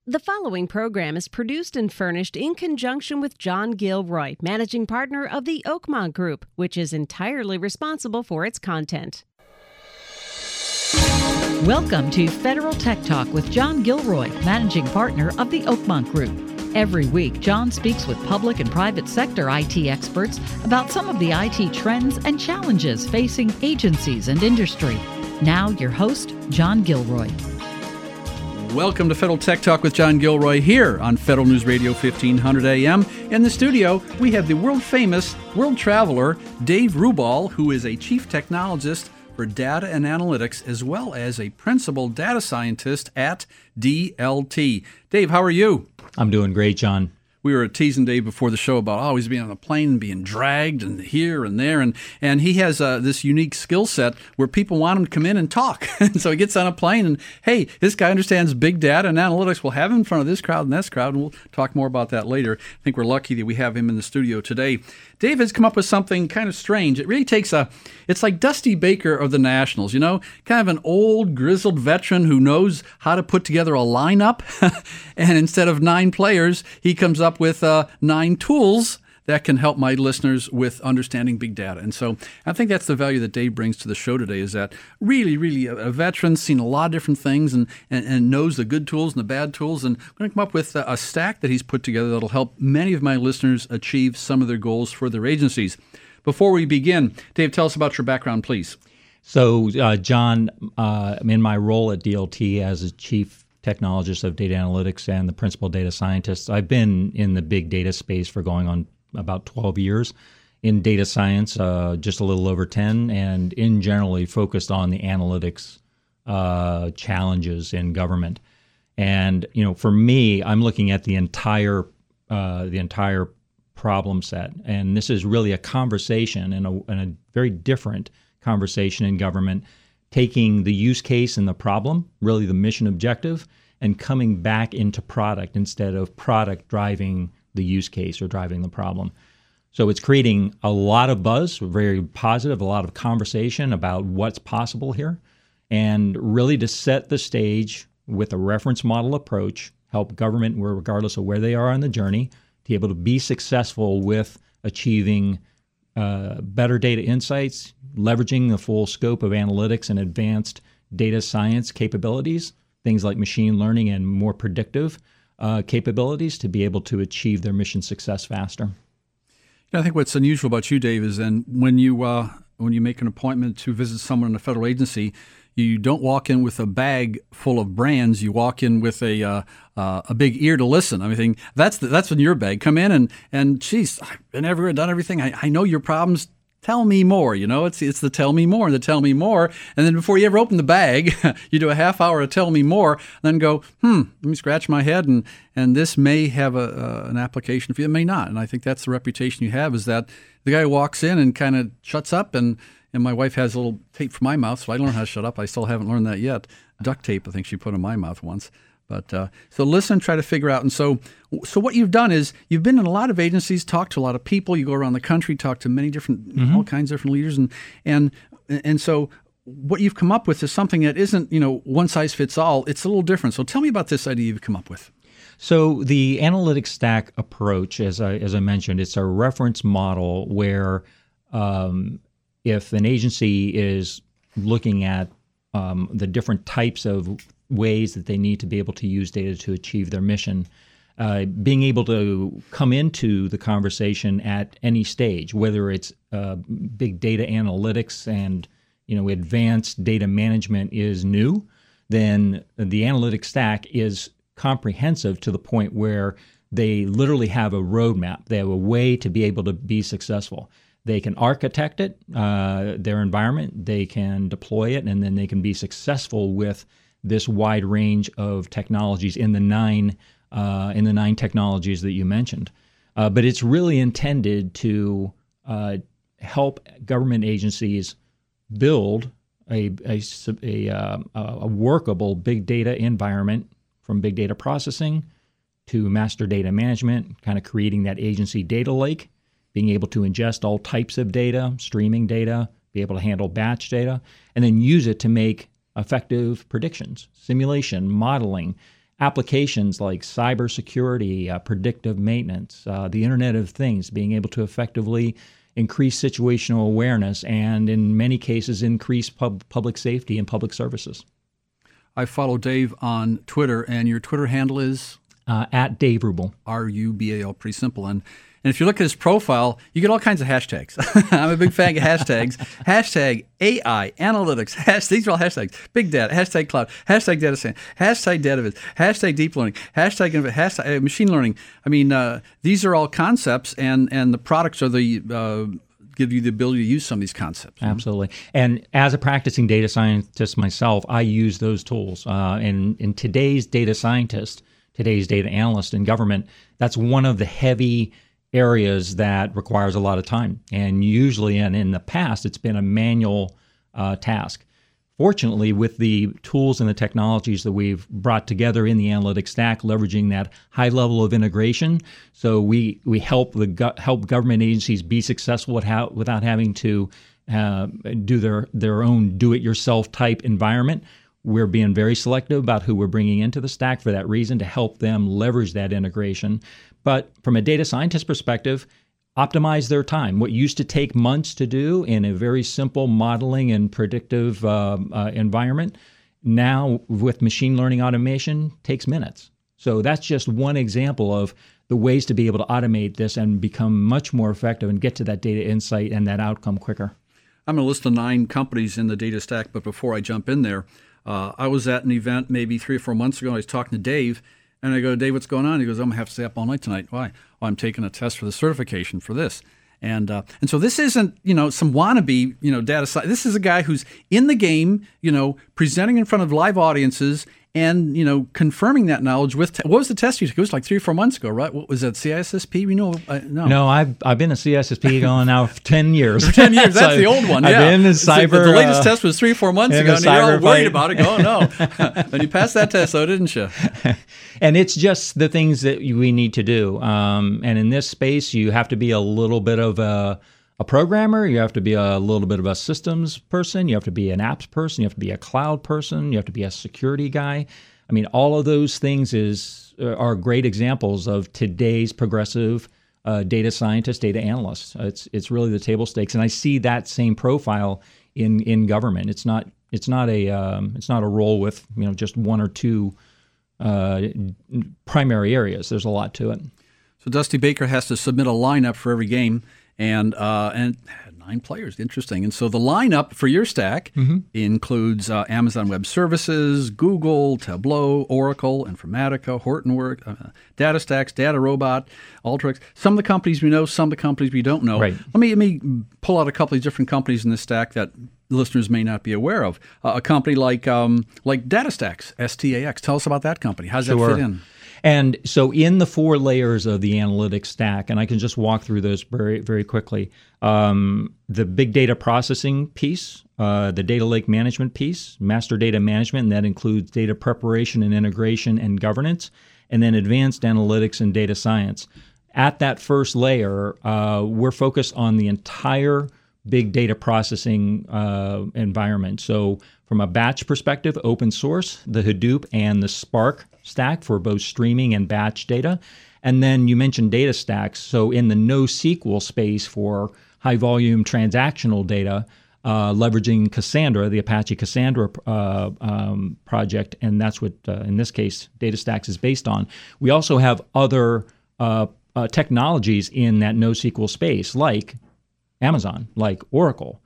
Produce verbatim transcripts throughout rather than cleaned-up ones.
The following program is produced and furnished in conjunction with John Gilroy, managing partner of the Oakmont Group, which is entirely responsible for its content. Welcome to Federal Tech Talk with John Gilroy, managing partner of the Oakmont Group. Every week, John speaks with public and private sector I T experts about some of the I T trends and challenges facing agencies and industry. Now, your host, John Gilroy. Welcome to Federal Tech Talk with John Gilroy here on Federal News Radio fifteen hundred A M. In the studio, we have the world-famous world traveler, Dave Rubal, who is a chief technologist for data and analytics, as well as a principal data scientist at D L T. Dave, how are you? I'm doing great, John. We were teasing Dave before the show about always being on a plane and being dragged and here and there. And, and he has uh, this unique skill set where people want him to come in and talk. And so he gets on a plane and, hey, this guy understands big data and analytics. We'll have him in front of this crowd and this crowd, and we'll talk more about that later. I think we're lucky that we have him in the studio today. Dave has come up with something kind of strange. It really takes a, it's like Dusty Baker of the Nationals, you know, kind of an old grizzled veteran who knows how to put together a lineup. And instead of nine players, he comes up with uh, nine tools that can help my listeners with understanding big data. And so I think that's the value that Dave brings to the show today, is that really, really a, a veteran, seen a lot of different things and, and, and knows the good tools and the bad tools. And I'm going to come up with a, a stack that he's put together that'll help many of my listeners achieve some of their goals for their agencies. Before we begin, Dave, tell us about your background, please. So, uh, John, uh, in my role at D L T as a chief technologist of data analytics and the principal data scientist, I've been in the big data space for going on about twelve years, in data science, uh, just a little over ten, and in generally focused on the analytics uh, challenges in government. And, you know, for me, I'm looking at the entire uh, the entire problem set. And this is really a conversation, and a, and a very different conversation in government, taking the use case and the problem, really the mission objective, and coming back into product instead of product driving the use case or driving the problem. So it's creating a lot of buzz, very positive, a lot of conversation about what's possible here, and really to set the stage with a reference model approach, help government, regardless of where they are on the journey, to be able to be successful with achieving uh, better data insights, leveraging the full scope of analytics and advanced data science capabilities, things like machine learning and more predictive uh, capabilities to be able to achieve their mission success faster. I think what's unusual about you, Dave, is then when you uh, when you make an appointment to visit someone in a federal agency, you don't walk in with a bag full of brands. You walk in with a uh, uh, a big ear to listen. I mean, that's the, that's in your bag. Come in and and geez, I've been everywhere, done everything. I, I know your problems. Tell me more. You know, it's it's the tell me more and the tell me more. And then before you ever open the bag, you do a half hour of tell me more, and then go, hmm, let me scratch my head, and and this may have a uh, an application for you, it may not. And I think that's the reputation you have, is that the guy who walks in and kind of shuts up, and and my wife has a little tape for my mouth, so I don't know how to shut up. I still haven't learned that yet. Duct tape, I think she put in my mouth once. But uh, so listen, try to figure out. And so so what you've done is you've been in a lot of agencies, talked to a lot of people. You go around the country, talk to many different, mm-hmm. all kinds of different leaders. And, and, and so what you've come up with is something that isn't, you know, one size fits all. It's a little different. So tell me about this idea you've come up with. So the analytics stack approach, as I, as I mentioned, it's a reference model where um, if an agency is looking at um, the different types of ways that they need to be able to use data to achieve their mission, uh, being able to come into the conversation at any stage, whether it's uh, big data analytics and, you know, advanced data management is new, then the analytics stack is comprehensive to the point where they literally have a roadmap. They have a way to be able to be successful. They can architect it, uh, their environment, they can deploy it, and then they can be successful with this wide range of technologies in the nine uh, in the nine technologies that you mentioned. Uh, but it's really intended to uh, help government agencies build a a, a, uh, a workable big data environment, from big data processing to master data management, kind of creating that agency data lake, being able to ingest all types of data, streaming data, be able to handle batch data, and then use it to make effective predictions, simulation, modeling, applications like cybersecurity, uh, predictive maintenance, uh, the Internet of Things, being able to effectively increase situational awareness, and in many cases, increase pub- public safety and public services. I follow Dave on Twitter, and your Twitter handle is? Uh, at Dave Rubel. R U B A L, pretty simple. And and if you look at his profile, you get all kinds of hashtags. I'm a big fan of hashtags. Hashtag A I, analytics, hash, these are all hashtags. Big data, hashtag cloud, hashtag data science, hashtag database, hashtag deep learning, hashtag, hashtag uh, machine learning. I mean, uh, these are all concepts, and, and the products are the uh, give you the ability to use some of these concepts. Absolutely. And as a practicing data scientist myself, I use those tools. Uh, and in today's data scientist, today's data analyst in government, that's one of the heavy areas that requires a lot of time. And usually, and in the past, it's been a manual uh, task. Fortunately, with the tools and the technologies that we've brought together in the analytics stack, leveraging that high level of integration, so we we help the go- help government agencies be successful without without having to uh, do their their own do-it-yourself type environment. We're being very selective about who we're bringing into the stack for that reason, to help them leverage that integration. But from a data scientist perspective, optimize their time. What used to take months to do in a very simple modeling and predictive uh, uh, environment, now with machine learning automation takes minutes. So that's just one example of the ways to be able to automate this and become much more effective and get to that data insight and that outcome quicker. I'm going to list the nine companies in the data stack, but before I jump in there, uh, I was at an event maybe three or four months ago. I was talking to Dave, and I go, Dave, what's going on? He goes, I'm going to have to stay up all night tonight. Why? Well, I'm taking a test for the certification for this. And uh, and so this isn't, you know, some wannabe, you know, data science. This is a guy who's in the game, you know, presenting in front of live audiences and, you know, confirming that knowledge with, te- what was the test you took? It was like three or four months ago, right? What was that, C I S S P? We know, uh, no. No, I've I've been a C I S S P going now for ten years. For ten years, that's so the old one, yeah. I've been in cyber. The, the latest uh, test was three or four months ago, and you're all worried fight. about it. Go, oh, no. And you passed that test, though, didn't you? And it's just the things that we need to do. Um, and in this space, you have to be a little bit of a, a programmer. You have to be a little bit of a systems person. You have to be an apps person. You have to be a cloud person. You have to be a security guy. I mean, all of those things is are great examples of today's progressive uh, data scientist, data analyst. It's it's really the table stakes, and I see that same profile in in government. It's not it's not a um, it's not a role with you know just one or two uh, primary areas. There's a lot to it. So Dusty Baker has to submit a lineup for every game, and uh, and nine players. Interesting. And so the lineup for your stack mm-hmm. includes uh, Amazon Web Services, Google, Tableau, Oracle, Informatica, Hortonworks, uh, DataStax, DataRobot, Alteryx. Some of the companies we know, some of the companies we don't know. Right. Let me let me pull out a couple of different companies in this stack that listeners may not be aware of. Uh, a company like um, like DataStax, S T A X. Tell us about that company. How does Sure. that fit in? And so in the four layers of the analytics stack, and I can just walk through those very, very quickly, um, the big data processing piece, uh, the data lake management piece, master data management, and that includes data preparation and integration and governance, and then advanced analytics and data science. At that first layer, uh, we're focused on the entire big data processing uh, environment. So from a batch perspective, open source, the Hadoop and the Spark stack for both streaming and batch data. And then you mentioned data stacks. So in the NoSQL space for high volume transactional data, uh, leveraging Cassandra, the Apache Cassandra uh, um, project, and that's what, uh, in this case, DataStax is based on. We also have other uh, uh, technologies in that NoSQL space, like Amazon, like Oracle.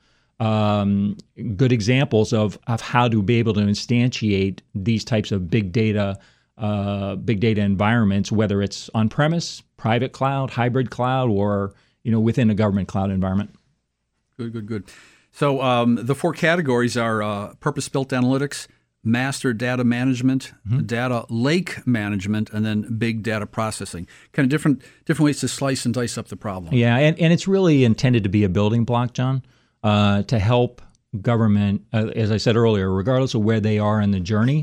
Um, good examples of, of how to be able to instantiate these types of big data uh, big data environments, whether it's on-premise, private cloud, hybrid cloud, or you know within a government cloud environment. Good, good, good. So um, the four categories are uh, purpose-built analytics, master data management, mm-hmm. data lake management, and then big data processing. Kind of different different ways to slice and dice up the problem. Yeah, and, and it's really intended to be a building block, John, uh, to help government, uh, as I said earlier, regardless of where they are in the journey,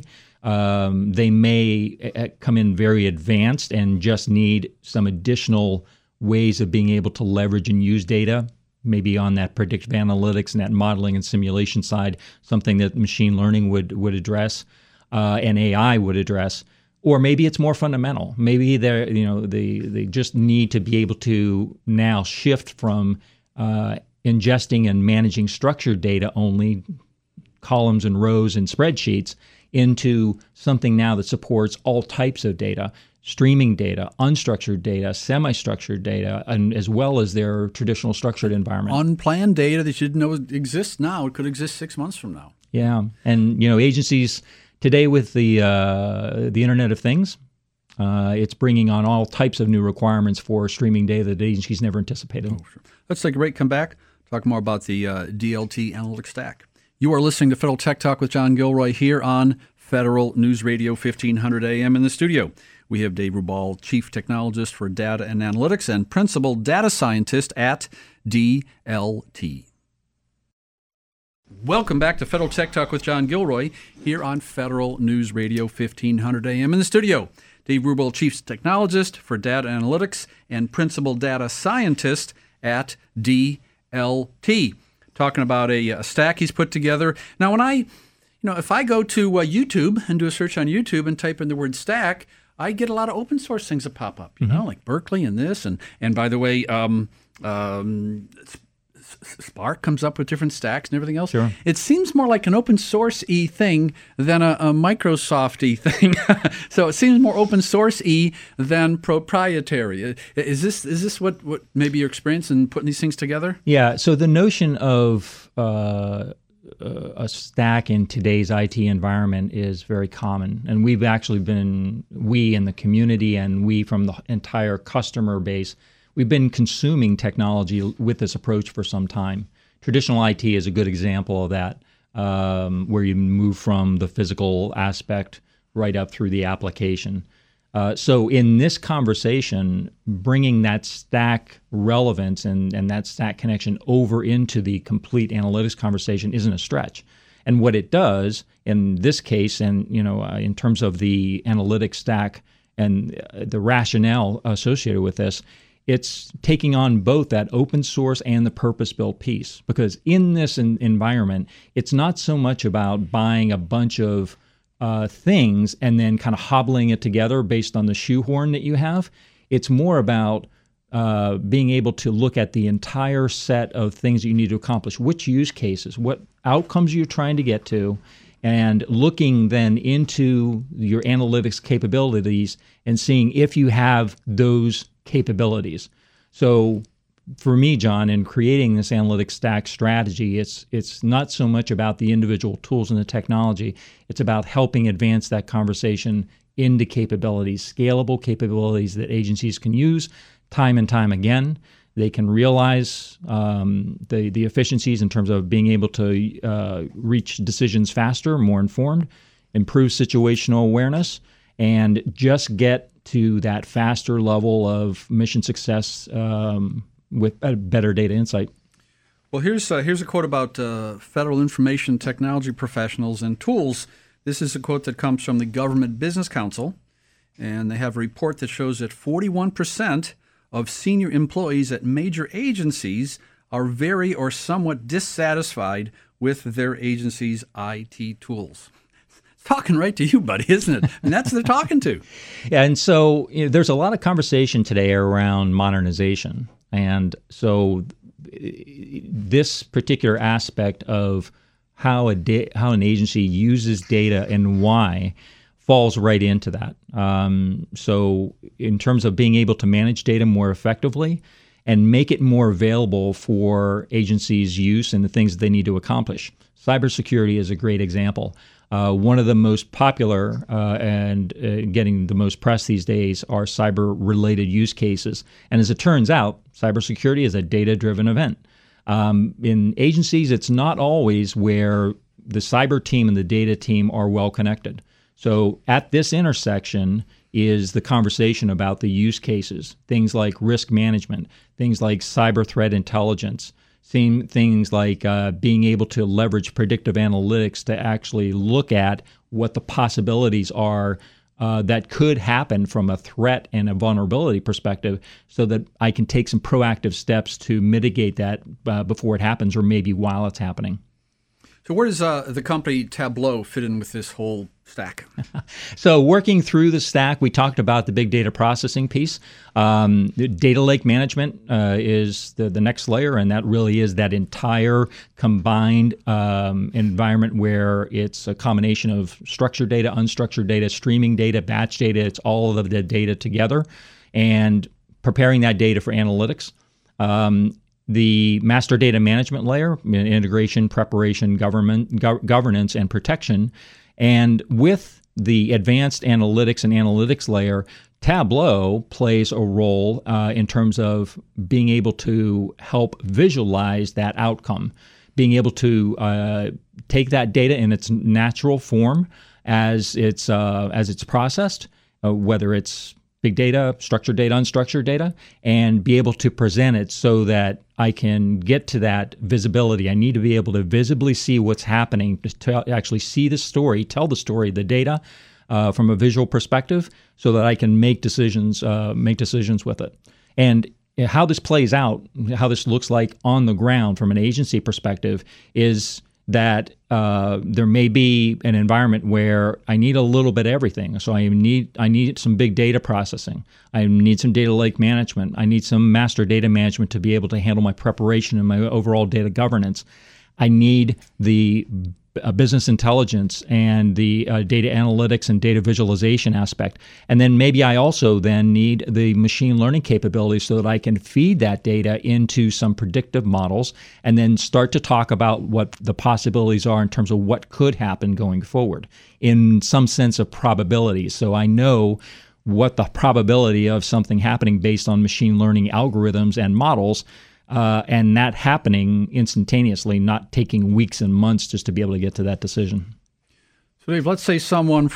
um, they may uh, come in very advanced and just need some additional ways of being able to leverage and use data, maybe on that predictive analytics and that modeling and simulation side, something that machine learning would would address uh, and A I would address. Or maybe it's more fundamental. Maybe they you know they they just need to be able to now shift from uh, ingesting and managing structured data only, columns and rows and spreadsheets, into something now that supports all types of data, streaming data, unstructured data, semi-structured data, and as well as their traditional structured environment. Unplanned data that you didn't know exists now. It could exist six months from now. Yeah, and you know, agencies today with the uh, the Internet of Things, uh, it's bringing on all types of new requirements for streaming data that agencies never anticipated. Oh, sure. Let's take a break, come back, talk more about the uh, D L T Analytics Stack. You are listening to Federal Tech Talk with John Gilroy here on Federal News Radio fifteen hundred A M in the studio. We have Dave Rubal, Chief Technologist for Data and Analytics and Principal Data Scientist at D L T. Welcome back to Federal Tech Talk with John Gilroy here on Federal News Radio fifteen hundred A M in the studio. Dave Rubal, Chief Technologist for Data Analytics and Principal Data Scientist at D L T. Talking about a, a stack he's put together. Now, when I, you know, if I go to uh, YouTube and do a search on YouTube and type in the word stack, I get a lot of open source things that pop up, you mm-hmm. know, like Berkeley and this. And, and by the way, um, um, Spark comes up with different stacks and everything else. Sure. It seems more like an open source-y thing than a, a Microsoft-y thing. So it seems more open source-y than proprietary. Is this is this what, what maybe your experience in putting these things together? Yeah. So the notion of uh, a stack in today's I T environment is very common, and we've actually been we in the community and we from the entire customer base. We've been consuming technology with this approach for some time. Traditional I T is a good example of that, um, where you move from the physical aspect right up through the application. Uh, so in this conversation, bringing that stack relevance and, and that stack connection over into the complete analytics conversation isn't a stretch. And what it does in this case, and you know, uh, in terms of the analytics stack and uh, the rationale associated with this, it's taking on both that open source and the purpose-built piece. Because in this in- environment, it's not so much about buying a bunch of uh, things and then kind of hobbling it together based on the shoehorn that you have. It's more about uh, being able to look at the entire set of things that you need to accomplish, which use cases, what outcomes you're trying to get to, and looking then into your analytics capabilities and seeing if you have those capabilities. So for me, John, in creating this analytics stack strategy, it's it's not so much about the individual tools and the technology. It's about helping advance that conversation into capabilities, scalable capabilities that agencies can use time and time again. They can realize um, the, the efficiencies in terms of being able to uh, reach decisions faster, more informed, improve situational awareness, and just get to that faster level of mission success um, with a better data insight. Well, here's uh, here's a quote about uh, federal information technology professionals and tools. This is a quote that comes from the Government Business Council, and they have a report that shows that forty-one percent of senior employees at major agencies are very or somewhat dissatisfied with their agency's I T tools. Talking right to you, buddy, isn't it? And that's what they're talking to. Yeah, and so you know, there's a lot of conversation today around modernization. And so this particular aspect of how a da- how an agency uses data and why falls right into that. Um, so in terms of being able to manage data more effectively and make it more available for agencies' use and the things that they need to accomplish. Cybersecurity is a great example. Uh, one of the most popular uh, and uh, getting the most press these days are cyber-related use cases. And as it turns out, cybersecurity is a data-driven event. Um, in agencies, it's not always where the cyber team and the data team are well connected. So at this intersection is the conversation about the use cases, things like risk management, things like cyber threat intelligence, seeing things like uh, being able to leverage predictive analytics to actually look at what the possibilities are uh, that could happen from a threat and a vulnerability perspective so that I can take some proactive steps to mitigate that uh, before it happens or maybe while it's happening. So where does uh, the company Tableau fit in with this whole stack? So working through the stack, we talked about the big data processing piece. Um, the data lake management uh, is the, the next layer, and that really is that entire combined um, environment where it's a combination of structured data, unstructured data, streaming data, batch data. It's all of the data together and preparing that data for analytics. Um, The master data management layer, integration, preparation, government, go- governance, and protection. And with the advanced analytics and analytics layer, Tableau plays a role uh, in terms of being able to help visualize that outcome, being able to uh, take that data in its natural form as it's uh, as it's processed, uh, whether it's big data, structured data, unstructured data, and be able to present it so that I can get to that visibility. I need to be able to visibly see what's happening, to tell, actually see the story, tell the story, the data uh, from a visual perspective, so that I can make decisions, uh, make decisions with it. And how this plays out, how this looks like on the ground from an agency perspective, is that uh, there may be an environment where I need a little bit of everything. So I need I need some big data processing. I need some data lake management. I need some master data management to be able to handle my preparation and my overall data governance. I need the uh, business intelligence and the uh, data analytics and data visualization aspect. And then maybe I also then need the machine learning capabilities so that I can feed that data into some predictive models and then start to talk about what the possibilities are in terms of what could happen going forward in some sense of probability. So I know what the probability of something happening based on machine learning algorithms and models, Uh, and that happening instantaneously, not taking weeks and months just to be able to get to that decision. So Dave, let's say someone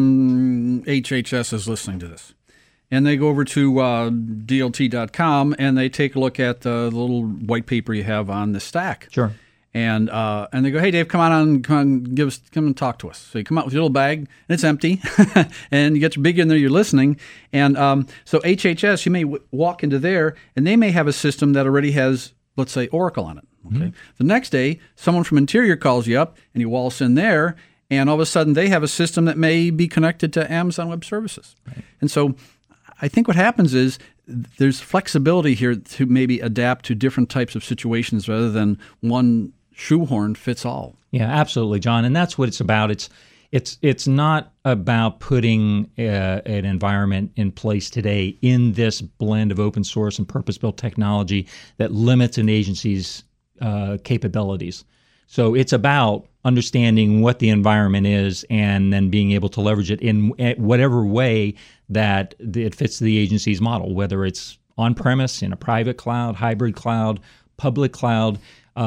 from H H S is listening to this, and they go over to uh, D L T dot com and they take a look at the little white paper you have on the stack. Sure. And uh, and they go, hey, Dave, come on, on come on, give us, come and talk to us. So you come out with your little bag, and it's empty, and you get your big in there, you're listening. And um, so H H S, you may w- walk into there, and they may have a system that already has, let's say, Oracle on it. Okay. Mm-hmm. The next day, someone from Interior calls you up, and you waltz in there, and all of a sudden they have a system that may be connected to Amazon Web Services. Right. And so I think what happens is there's flexibility here to maybe adapt to different types of situations rather than one shoehorn fits all. Yeah, absolutely, John. And that's what it's about. It's it's it's not about putting uh, an environment in place today in this blend of open source and purpose-built technology that limits an agency's uh, capabilities. So it's about understanding what the environment is and then being able to leverage it in whatever way that it fits the agency's model, whether it's on-premise, in a private cloud, hybrid cloud, public cloud.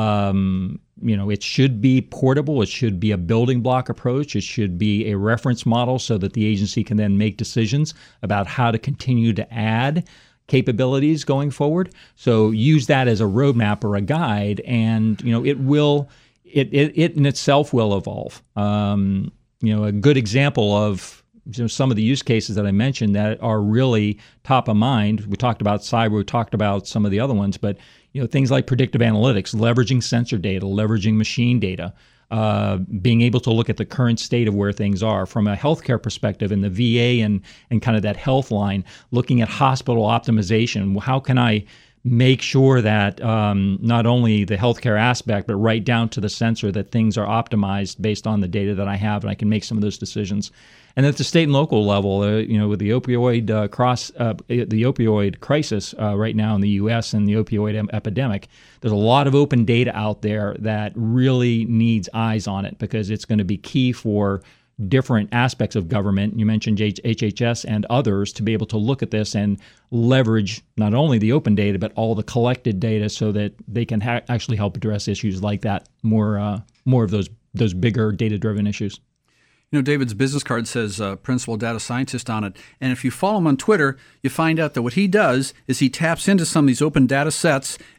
Um, you know, it should be portable. It should be a building block approach. It should be a reference model so that the agency can then make decisions about how to continue to add capabilities going forward. So use that as a roadmap or a guide, and you know, it will, it it, it in itself will evolve. Um, you know, a good example of you know, some of the use cases that I mentioned that are really top of mind. We talked about cyber. We talked about some of the other ones, but you know, things like predictive analytics, leveraging sensor data, leveraging machine data, uh, being able to look at the current state of where things are from a healthcare perspective in the V A and and kind of that health line, looking at hospital optimization. How can I make sure that um, not only the healthcare aspect, but right down to the sensor, that things are optimized based on the data that I have, and I can make some of those decisions. And at the state and local level, uh, you know, with the opioid uh, cross, uh, the opioid crisis uh, right now in the U S and the opioid em- epidemic, there's a lot of open data out there that really needs eyes on it because it's going to be key for different aspects of government. You mentioned H H S and others to be able to look at this and leverage not only the open data but all the collected data so that they can ha- actually help address issues like that. More, uh, more of those those bigger data-driven issues. You know, David's business card says uh, principal data scientist on it. And if you follow him on Twitter, you find out that what he does is he taps into some of these open data sets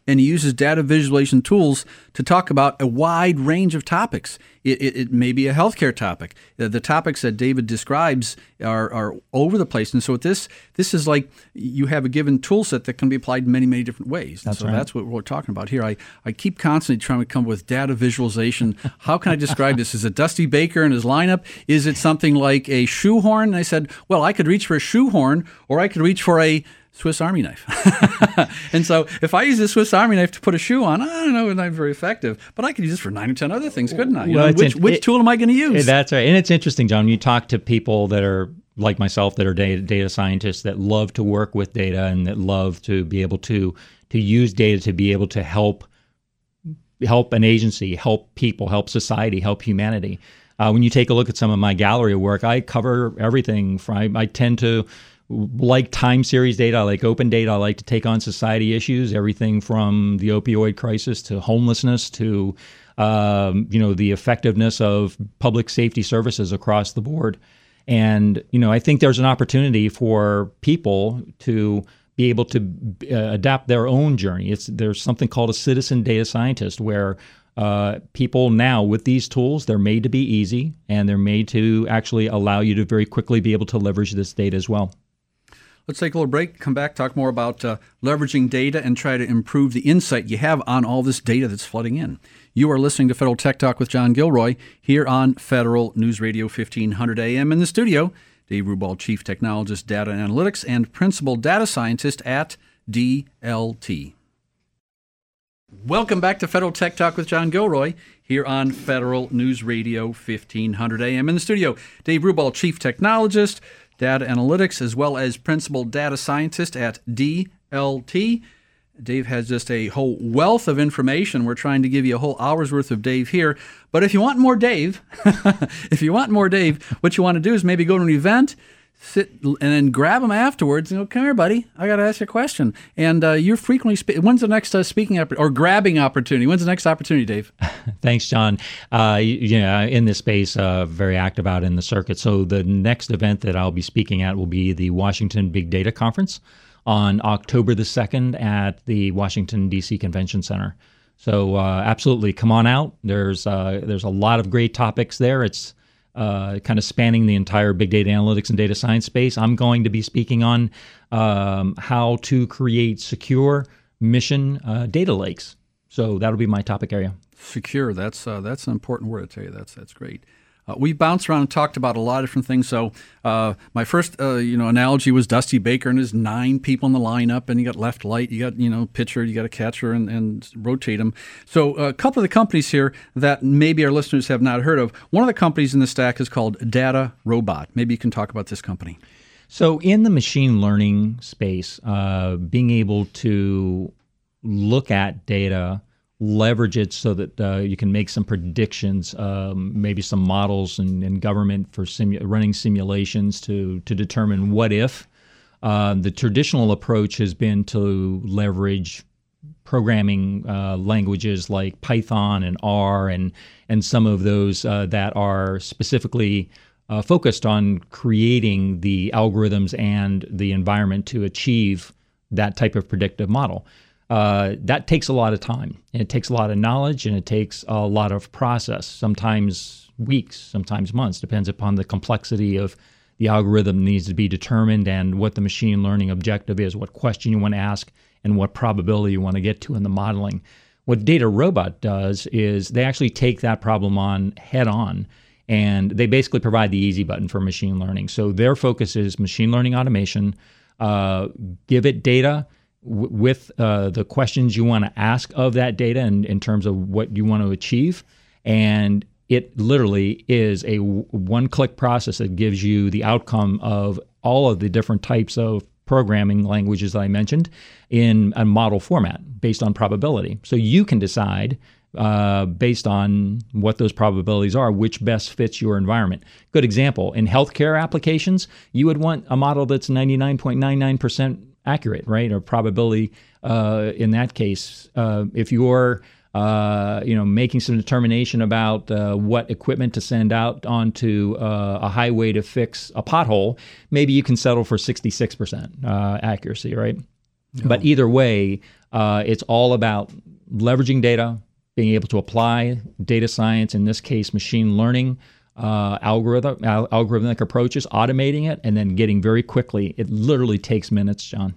and he uses data visualization tools to talk about a wide range of topics. It, it, it may be a healthcare topic. The, the topics that David describes are, are over the place. And so with this, this is like you have a given tool set that can be applied in many, many different ways. That's so right. That's what we're talking about here. I, I keep constantly trying to come up with data visualization. How can I describe this? Is it Dusty Baker and his lineup? Is it something like a shoehorn? And I said, well, I could reach for a shoehorn, or I could reach for a Swiss Army knife. And so if I use a Swiss Army knife to put a shoe on, I don't know, it's not very effective. But I could use this for nine or ten other things, couldn't I? You Well, know, it's which in- which it- tool am I going to use? That's right. And it's interesting, John, you talk to people that are like myself, that are data, data scientists, that love to work with data and that love to be able to to use data to be able to help help an agency, help people, help society, help humanity. Uh, when you take a look at some of my gallery work, I cover everything. From, I, I tend to like time series data, I like open data, I like to take on society issues, everything from the opioid crisis to homelessness to um, you know, the effectiveness of public safety services across the board. And you know, I think there's an opportunity for people to be able to uh, adapt their own journey. It's there's something called a citizen data scientist, where uh, people now with these tools, they're made to be easy and they're made to actually allow you to very quickly be able to leverage this data as well. Let's take a little break, come back, talk more about uh, leveraging data and try to improve the insight you have on all this data that's flooding in. You are listening to Federal Tech Talk with John Gilroy here on Federal News Radio fifteen hundred A M. In the studio, Dave Rubal, Chief Technologist, Data Analytics, and Principal Data Scientist at D L T. Welcome back to Federal Tech Talk with John Gilroy here on Federal News Radio fifteen hundred A M. In the studio, Dave Rubal, Chief Technologist, Data Analytics, as well as Principal Data Scientist at D L T. Dave has just a whole wealth of information. We're trying to give you a whole hour's worth of Dave here. But if you want more Dave, if you want more Dave, what you want to do is maybe go to an event, sit, and then grab him afterwards and go, come here, buddy, I got to ask you a question. And uh, you're frequently, spe- when's the next uh, speaking opp- or grabbing opportunity? When's the next opportunity, Dave? Thanks, John. Uh, yeah, in this space, uh, very active out in the circuit. So the next event that I'll be speaking at will be the Washington Big Data Conference on October the second at the Washington, D C Convention Center. So uh, absolutely, come on out. There's uh, there's a lot of great topics there. It's uh, kind of spanning the entire big data analytics and data science space. I'm going to be speaking on um, how to create secure mission uh, data lakes. So that'll be my topic area. Secure. That's uh, that's an important word. I tell you, that's that's great. Uh, we bounced around and talked about a lot of different things. So uh, my first, uh, you know, analogy was Dusty Baker and his nine people in the lineup, and you got left, light, you got, you know, pitcher, you got a catcher, and, and rotate them. So a couple of the companies here that maybe our listeners have not heard of. One of the companies in the stack is called DataRobot. Maybe you can talk about this company. So in the machine learning space, uh, being able to look at data, leverage it so that uh, you can make some predictions, um, maybe some models and, and government for simu- running simulations to to determine what if. Uh, the traditional approach has been to leverage programming uh, languages like Python and R and and some of those uh, that are specifically uh, focused on creating the algorithms and the environment to achieve that type of predictive model. Uh, that takes a lot of time, and it takes a lot of knowledge, and it takes a lot of process, sometimes weeks, sometimes months, depends upon the complexity of the algorithm that needs to be determined and what the machine learning objective is, what question you want to ask, and what probability you want to get to in the modeling. What DataRobot does is they actually take that problem on head on, and they basically provide the easy button for machine learning. So their focus is machine learning automation, uh, give it data, with uh, the questions you want to ask of that data in, in terms of what you want to achieve. And it literally is a w- one-click process that gives you the outcome of all of the different types of programming languages that I mentioned in a model format based on probability. So you can decide uh, based on what those probabilities are, which best fits your environment. Good example, in healthcare applications, you would want a model that's ninety-nine point nine nine percent accurate, right? Or probability uh, in that case. Uh, if you're, uh, you know, making some determination about uh, what equipment to send out onto uh, a highway to fix a pothole, maybe you can settle for sixty-six percent uh, accuracy, right? No. But either way, uh, it's all about leveraging data, being able to apply data science, in this case, machine learning, uh, algorithm, al- algorithmic approaches, automating it, and then getting very quickly. It literally takes minutes, John.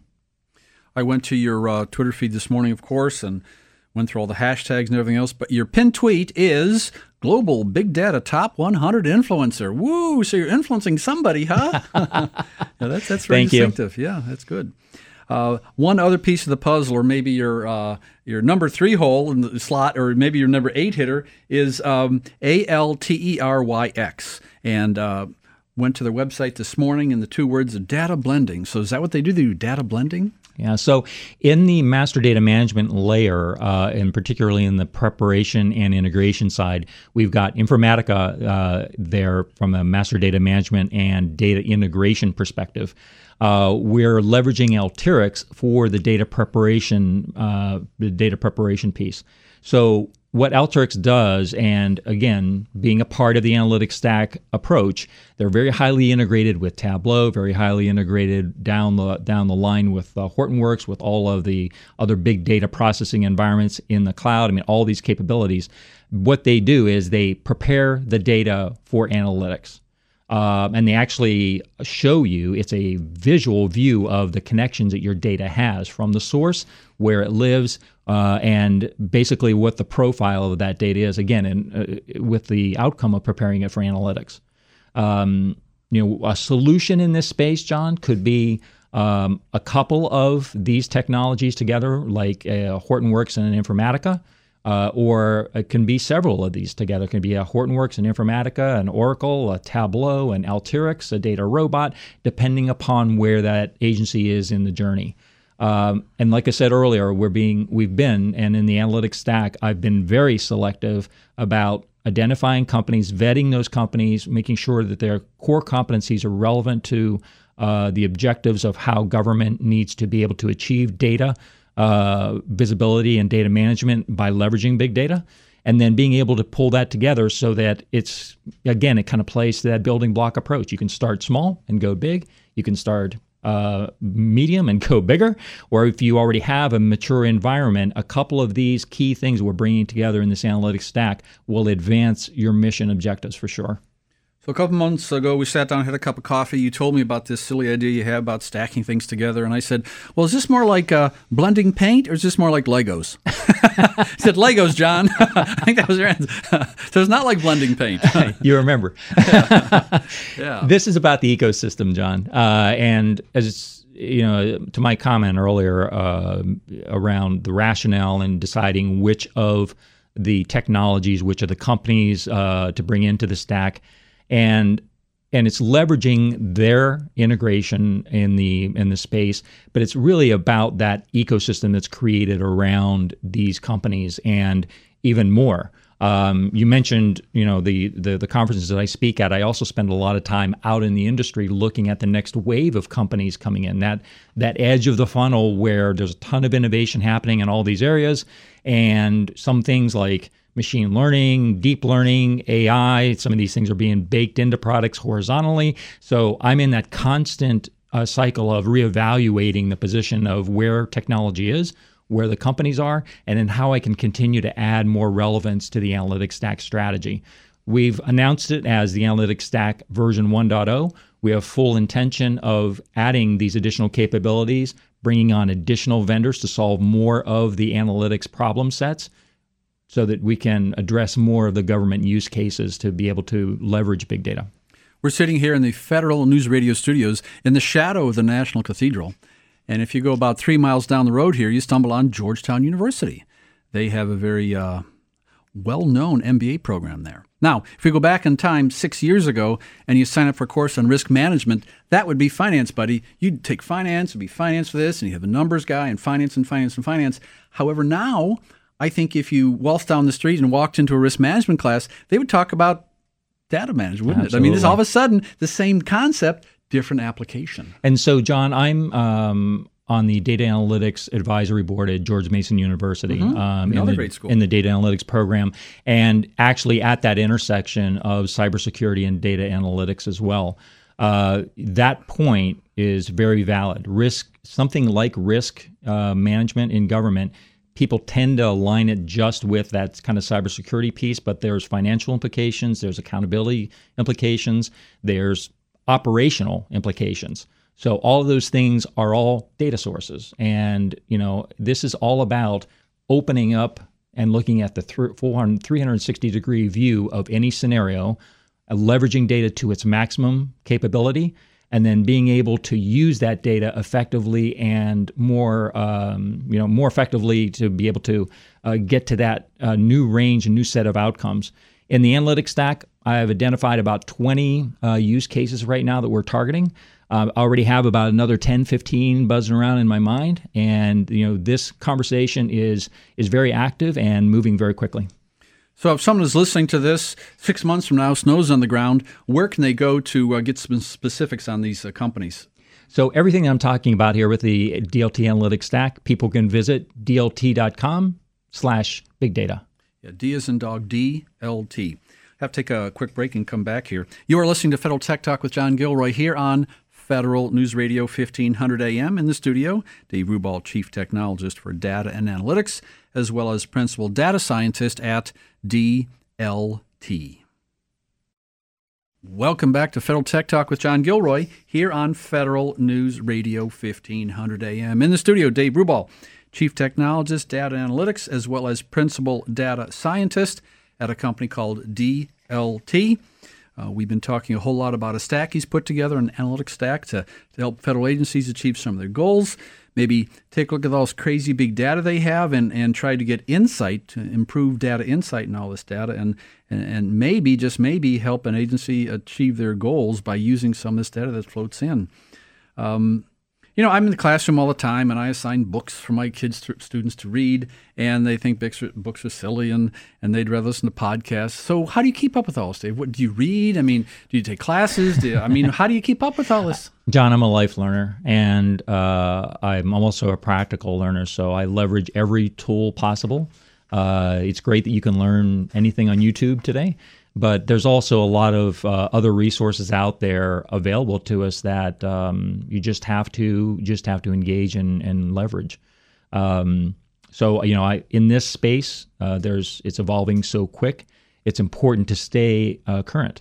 I went to your uh, Twitter feed this morning, of course, and went through all the hashtags and everything else. But your pinned tweet is Global Big Data Top one hundred Influencer. Woo! So you're influencing somebody, huh? yeah, that's that's very Thank distinctive. You. Yeah, that's good. Uh, one other piece of the puzzle, or maybe your uh, your number three hole in the slot, or maybe your number eight hitter, is um, A L T E R Y X. And uh, went to their website this morning, and the two words are data blending. So is that what they do? They do data blending? Yeah, so in the master data management layer, uh, and particularly in the preparation and integration side, we've got Informatica uh, there from a master data management and data integration perspective. Uh, we're leveraging Alteryx for the data preparation, uh, the data preparation piece. So what Alteryx does, and again, being a part of the analytics stack approach, they're very highly integrated with Tableau, very highly integrated down the down the line with uh, Hortonworks, with all of the other big data processing environments in the cloud. I mean, all these capabilities. What they do is they prepare the data for analytics. Uh, and they actually show you, it's a visual view of the connections that your data has from the source, where it lives, uh, and basically what the profile of that data is, again, and uh, with the outcome of preparing it for analytics. Um, you know, a solution in this space, John, could be um, a couple of these technologies together, like uh, Hortonworks and an Informatica. Uh, or it can be several of these together. It can be a Hortonworks, an Informatica, an Oracle, a Tableau, an Alteryx, a Data Robot, depending upon where that agency is in the journey. Um, and like I said earlier, we're being, we've been, and in the analytics stack, I've been very selective about identifying companies, vetting those companies, making sure that their core competencies are relevant to uh, the objectives of how government needs to be able to achieve data Uh, visibility and data management by leveraging big data, and then being able to pull that together so that it's, again, it kind of plays to that building block approach. You can start small and go big. You can start uh, medium and go bigger. Or if you already have a mature environment, a couple of these key things we're bringing together in this analytics stack will advance your mission objectives for sure. So a couple months ago, we sat down and had a cup of coffee. You told me about this silly idea you have about stacking things together. And I said, well, is this more like uh, blending paint, or is this more like Legos? He said, Legos, John. I think that was your answer. So it's not like blending paint. You remember. yeah. yeah. This is about the ecosystem, John. Uh, and as you know, to my comment earlier uh, around the rationale and deciding which of the technologies, which of the companies uh, to bring into the stack, And and it's leveraging their integration in the in the space, but it's really about that ecosystem that's created around these companies and even more. Um, you mentioned, you know, the, the the conferences that I speak at. I also spend a lot of time out in the industry looking at the next wave of companies coming in. That that edge of the funnel where there's a ton of innovation happening in all these areas, and some things like machine learning, deep learning, A I, some of these things are being baked into products horizontally. So I'm in that constant uh, cycle of reevaluating the position of where technology is, where the companies are, and then how I can continue to add more relevance to the analytics stack strategy. We've announced it as the analytics stack version one point oh. We have full intention of adding these additional capabilities, bringing on additional vendors to solve more of the analytics problem sets, so that we can address more of the government use cases to be able to leverage big data. We're sitting here in the Federal News Radio studios in the shadow of the National Cathedral. And if you go about three miles down the road here, you stumble on Georgetown University. They have a very uh, well-known M B A program there. Now, if we go back in time six years ago and you sign up for a course on risk management, that would be Finance Buddy. You'd take finance, it'd be finance for this, and you have a numbers guy and finance and finance and finance. However, now I think if you waltzed down the street and walked into a risk management class, they would talk about data management, wouldn't Absolutely. it? I mean, it's all of a sudden the same concept, different application. And so, John, I'm um, on the Data Analytics Advisory Board at George Mason University, Mm-hmm. um, Another in, the, great school. in the Data Analytics program, and actually at that intersection of cybersecurity and data analytics as well. Uh, that point is very valid. Risk, something like risk uh, management in government, people tend to align it just with that kind of cybersecurity piece, but there's financial implications, there's accountability implications, there's operational implications. So all of those things are all data sources. And, you know, this is all about opening up and looking at the three hundred sixty degree view of any scenario, uh, leveraging data to its maximum capability, and then being able to use that data effectively and more, um, you know, more effectively to be able to uh, get to that uh, new range and new set of outcomes. In the analytics stack, I have identified about twenty uh, use cases right now that we're targeting. Uh, I already have about another ten, fifteen buzzing around in my mind, and you know this conversation is is very active and moving very quickly. So if someone is listening to this six months from now, snow's on the ground, where can they go to uh, get some specifics on these uh, companies? So everything I'm talking about here with the D L T Analytics Stack, people can visit D L T dot com slash big data. Yeah, D as in dog, D L T. Have to take a quick break and come back here. You are listening to Federal Tech Talk with John Gilroy here on Federal News Radio fifteen hundred A M. In the studio, Dave Rubal, Chief Technologist for Data and Analytics, as well as Principal Data Scientist at D L T. Welcome back to Federal Tech Talk with John Gilroy here on Federal News Radio fifteen hundred A M. In the studio, Dave Rubal, Chief Technologist, Data Analytics, as well as Principal Data Scientist at a company called D L T. Uh, we've been talking a whole lot about a stack he's put together, an analytics stack to, to help federal agencies achieve some of their goals. Maybe take a look at all this crazy big data they have and, and try to get insight, to improve data insight in all this data, and, and, and maybe, just maybe, help an agency achieve their goals by using some of this data that floats in. Um, You know, I'm in the classroom all the time, and I assign books for my kids, to, students to read, and they think books are, books are silly, and, and they'd rather listen to podcasts. So how do you keep up with all this, Dave? What, do you read? I mean, do you take classes? Do you, I mean, how do you keep up with all this? John, I'm a life learner, and uh, I'm also a practical learner, so I leverage every tool possible. Uh, it's great that you can learn anything on YouTube today. But there's also a lot of uh, other resources out there available to us that um, you just have to just have to engage and, and leverage. Um, so you know, I, in this space, uh, there's it's evolving so quick. It's important to stay uh, current.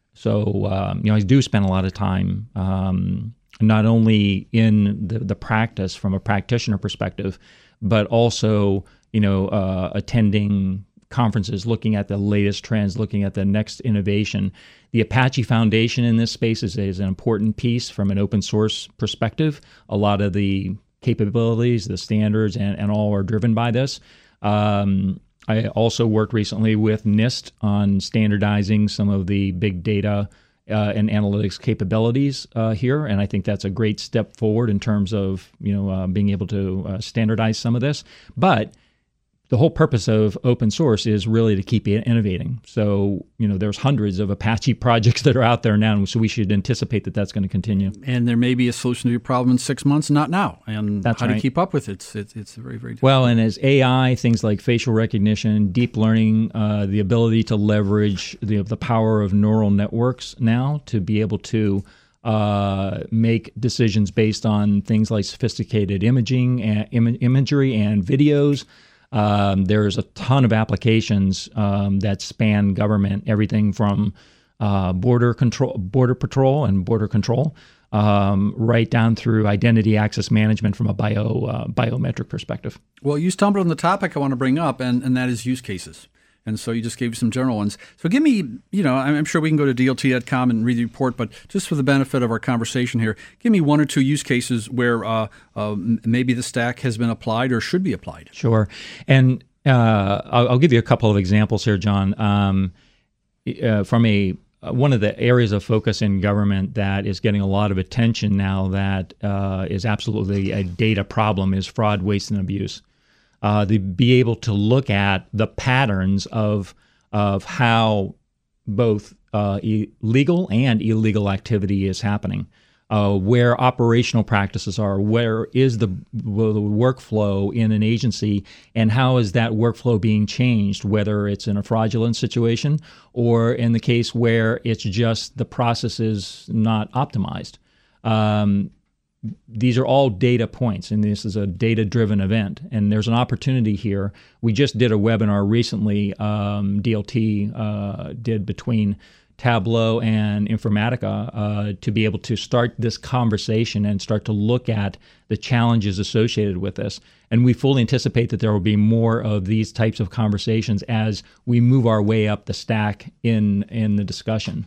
So um, you know, I do spend a lot of time um, not only in the, the practice from a practitioner perspective, but also you know uh, attending conferences, looking at the latest trends, looking at the next innovation. The Apache Foundation in this space is, is an important piece from an open source perspective. A lot of the capabilities, the standards, and, and all are driven by this. Um, I also worked recently with NIST on standardizing some of the big data uh, and analytics capabilities uh, here, and I think that's a great step forward in terms of you know uh, being able to uh, standardize some of this. But the whole purpose of open source is really to keep innovating. So, you know, there's hundreds of Apache projects that are out there now, so we should anticipate that that's going to continue. And there may be a solution to your problem in six months, not now. And that's how right. do you keep up with it? It's, it's, it's very, very difficult. Well, and as A I, things like facial recognition, deep learning, uh, the ability to leverage the, the power of neural networks now to be able to uh, make decisions based on things like sophisticated imaging and im- imagery and videos. Um, there's a ton of applications um, that span government, everything from uh, border control, border patrol, and border control, um, right down through identity access management from a bio uh, biometric perspective. Well, you stumbled on the topic I want to bring up, and, and that is use cases. And so you just gave some general ones. So give me, you know, I'm sure we can go to D L T dot com and read the report, but just for the benefit of our conversation here, give me one or two use cases where uh, uh, maybe the stack has been applied or should be applied. Sure. And uh, I'll, I'll give you a couple of examples here, John. Um, uh, from a one of the areas of focus in government that is getting a lot of attention now that uh, is absolutely a data problem is fraud, waste, and abuse. Uh, to be able to look at the patterns of of how both uh, e- legal and illegal activity is happening, uh, where operational practices are, where is the, the workflow in an agency, and how is that workflow being changed, whether it's in a fraudulent situation or in the case where it's just the process is not optimized. Um, these are all data points, and this is a data-driven event. And there's an opportunity here. We just did a webinar recently, um, D L T uh, did between Tableau and Informatica uh, to be able to start this conversation and start to look at the challenges associated with this. And we fully anticipate that there will be more of these types of conversations as we move our way up the stack in, in the discussion.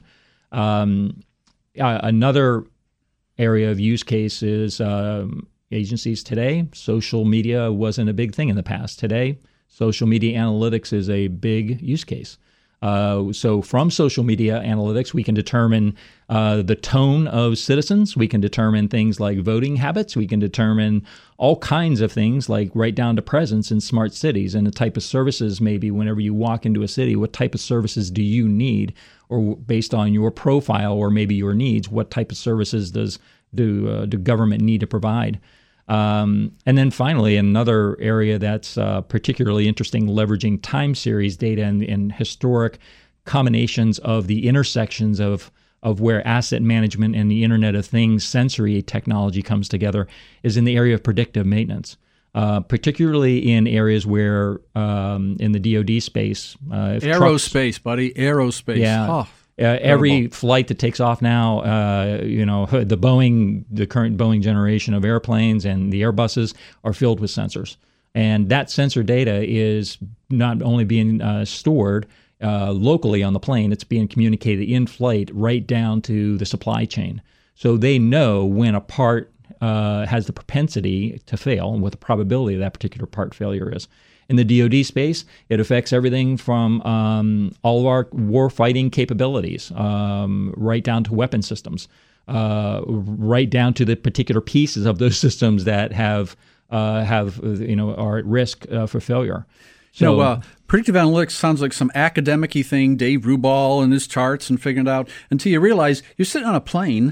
Um, uh, another area of use case is um, agencies today. Social media wasn't a big thing in the past. Today, social media analytics is a big use case. Uh, so from social media analytics, we can determine uh, the tone of citizens. We can determine things like voting habits. We can determine all kinds of things, like right down to presence in smart cities and the type of services. Maybe whenever you walk into a city, what type of services do you need? Or based on your profile or maybe your needs, what type of services does do uh, do government need to provide? Um, and then finally, another area that's uh, particularly interesting, leveraging time series data and, and historic combinations of the intersections of of where asset management and the Internet of Things sensory technology comes together, is in the area of predictive maintenance, uh, particularly in areas where um, in the D O D space. Uh, if aerospace, trucks, buddy, aerospace. Yeah. Oh. Uh, every flight that takes off now, uh, you know, the Boeing, the current Boeing generation of airplanes and the Airbuses are filled with sensors. And that sensor data is not only being uh, stored uh, locally on the plane, it's being communicated in flight right down to the supply chain. So they know when a part uh, has the propensity to fail and what the probability of that particular part failure is. In the D O D space, it affects everything from um, all of our war fighting capabilities, um, right down to weapon systems, uh, right down to the particular pieces of those systems that have uh, have you know are at risk uh, for failure. So, you know, uh, predictive analytics sounds like some academic-y thing, Dave Rubal and his charts and figuring it out, until you realize you're sitting on a plane,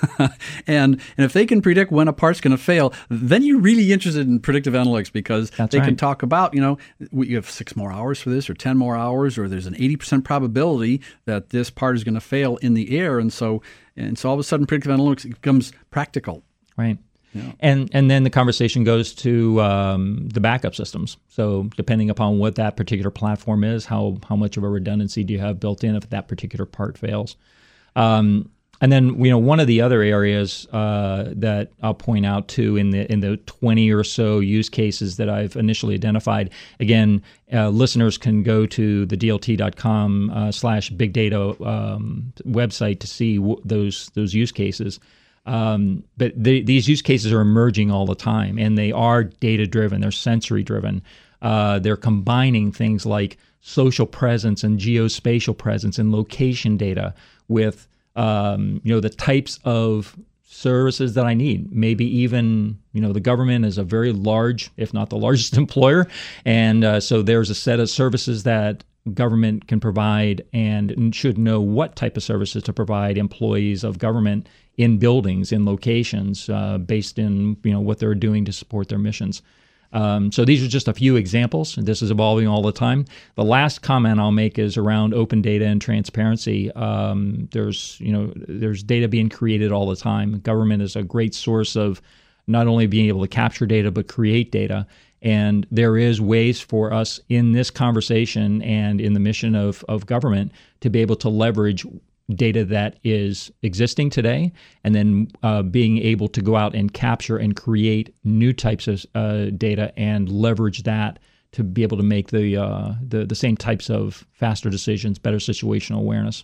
and and if they can predict when a part's going to fail, then you're really interested in predictive analytics, because That's they right. can talk about, you know, we have six more hours for this or ten more hours, or there's an eighty percent probability that this part is going to fail in the air. And so, and so all of a sudden predictive analytics becomes practical. Right. Yeah. And and then the conversation goes to um, the backup systems. So depending upon what that particular platform is, how how much of a redundancy do you have built in if that particular part fails? Um, and then you know one of the other areas uh, that I'll point out too in the in the twenty or so use cases that I've initially identified. Again, uh, listeners can go to the D L T dot com uh, slash big data um, website to see w- those those use cases. Um, but the, these use cases are emerging all the time, and they are data-driven. They're sensory-driven. Uh, they're combining things like social presence and geospatial presence and location data with, um, you know, the types of services that I need. Maybe even, you know, the government is a very large, if not the largest employer, and uh, so there's a set of services that government can provide and should know what type of services to provide employees of government in buildings, in locations, uh, based in you know what they're doing to support their missions. Um, so these are just a few examples. This is evolving all the time. The last comment I'll make is around open data and transparency. Um, there's you know there's data being created all the time. Government is a great source of not only being able to capture data but create data. And there is ways for us in this conversation and in the mission of, of government to be able to leverage data that is existing today, and then uh, being able to go out and capture and create new types of uh, data and leverage that to be able to make the, uh, the the same types of faster decisions, better situational awareness.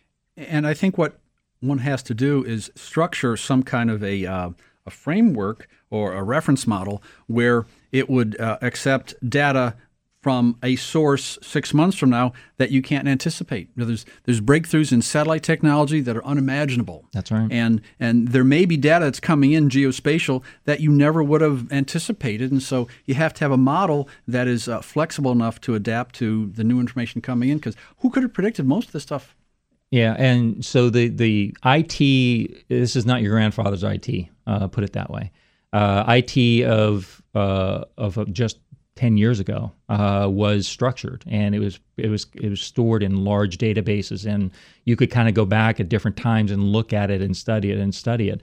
And I think what one has to do is structure some kind of a uh, a framework or a reference model where it would uh, accept data from a source six months from now that you can't anticipate. You know, there's there's breakthroughs in satellite technology that are unimaginable. That's right. And and there may be data that's coming in geospatial that you never would have anticipated. And so you have to have a model that is uh, flexible enough to adapt to the new information coming in, because who could have predicted most of this stuff? Yeah, and so the, the I T, this is not your grandfather's I T, uh, put it that way. Uh, I T of uh, of just ten years ago uh, was structured, and it was it was it was stored in large databases, and you could kind of go back at different times and look at it and study it and study it.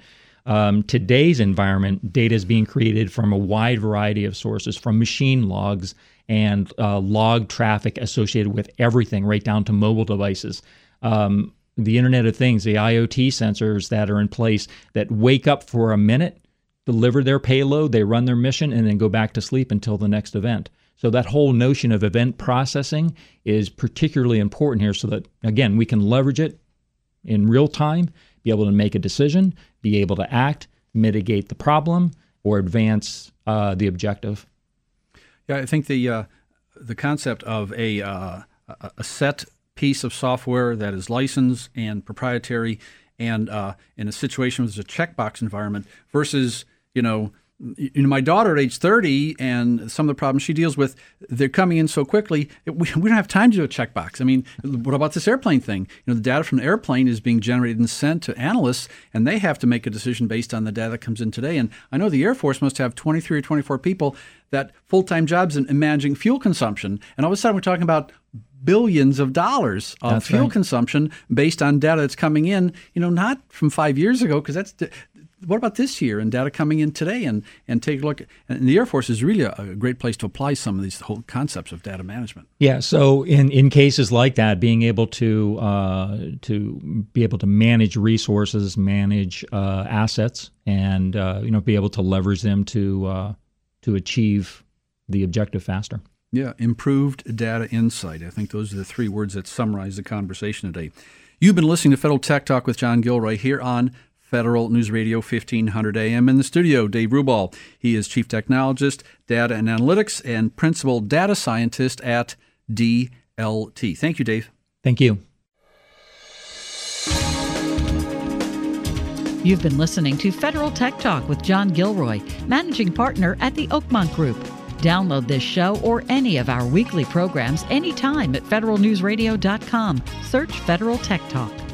Um, today's environment, data is being created from a wide variety of sources, from machine logs and uh, log traffic associated with everything, right down to mobile devices. Um, the Internet of Things, the IoT sensors that are in place that wake up for a minute, deliver their payload, they run their mission, and then go back to sleep until the next event. So that whole notion of event processing is particularly important here so that, again, we can leverage it in real time, be able to make a decision, be able to act, mitigate the problem, or advance uh, the objective. Yeah, I think the uh, the concept of a uh, a set piece of software that is licensed and proprietary, and uh, in a situation where there's a checkbox environment versus, you know, you know, my daughter at age thirty and some of the problems she deals with, they're coming in so quickly, we, we don't have time to do a checkbox. I mean, what about this airplane thing? You know, the data from the airplane is being generated and sent to analysts, and they have to make a decision based on the data that comes in today. And I know the Air Force must have twenty-three or twenty-four people that full-time jobs in, in managing fuel consumption. And all of a sudden we're talking about billions of dollars of That's fuel right. consumption based on data that's coming in, you know, not from five years ago, because that's... What about this year and data coming in today? And, and take a look. And the Air Force is really a, a great place to apply some of these whole concepts of data management. Yeah. So in, in cases like that, being able to uh, to be able to manage resources, manage uh, assets, and uh, you know be able to leverage them to uh, to achieve the objective faster. Yeah, improved data insight. I think those are the three words that summarize the conversation today. You've been listening to Federal Tech Talk with John Gilroy here on Federal News Radio fifteen hundred A M. In the studio, Dave Rubal. He is Chief Technologist, Data and Analytics, and Principal Data Scientist at D L T. Thank you, Dave. Thank you. You've been listening to Federal Tech Talk with John Gilroy, Managing Partner at the Oakmont Group. Download this show or any of our weekly programs anytime at federal news radio dot com. Search Federal Tech Talk.